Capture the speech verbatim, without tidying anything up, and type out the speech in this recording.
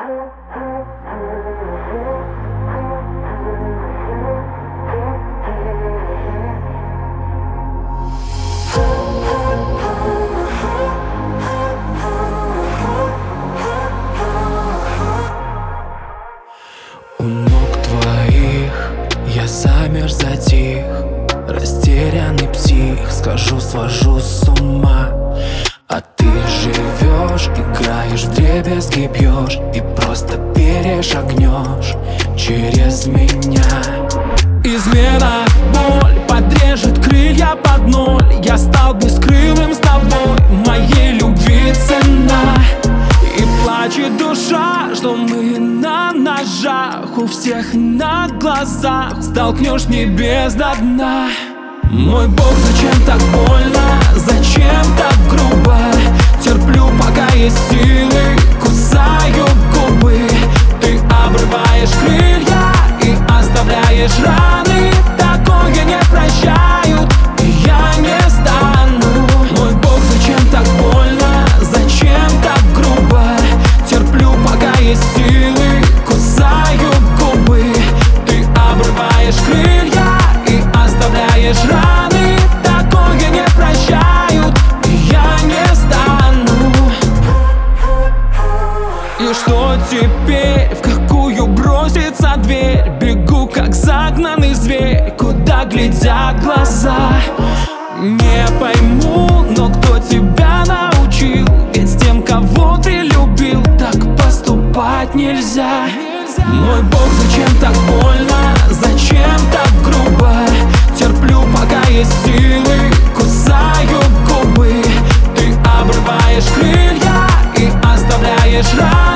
У ног твоих я замер, затих, растерянный псих, схожу, свожу с ума. А ты живешь, играешь, вдребезги бьешь и просто перешагнешь через меня. Измена, боль подрежет крылья под ноль. Я стал бескрылым с тобой, моей любви цена. И плачет душа, что мы на ножах, у всех на глазах столкнешь небес до дна. Мой Бог, зачем так больно, зачем так грубо? Терплю, пока есть силы, кусаю губы. Ты обрываешь крылья и оставляешь раны. Такое не прощают, и я не стану. Мой Бог, зачем так больно, зачем так грубо? Терплю, пока есть силы, кусаю губы. Ты обрываешь крылья и оставляешь раны. Такое не прощают, и я не стану. И что теперь? В какую бросится дверь? Бегу, как загнанный зверь, куда глядят глаза. Не пойму, но кто тебя научил? Ведь с тем, кого ты любил, так поступать нельзя. Мой Бог, зачем так больно, зачем так грубо? Терплю, пока есть силы, кусаю губы. Ты обрываешь крылья и оставляешь раны.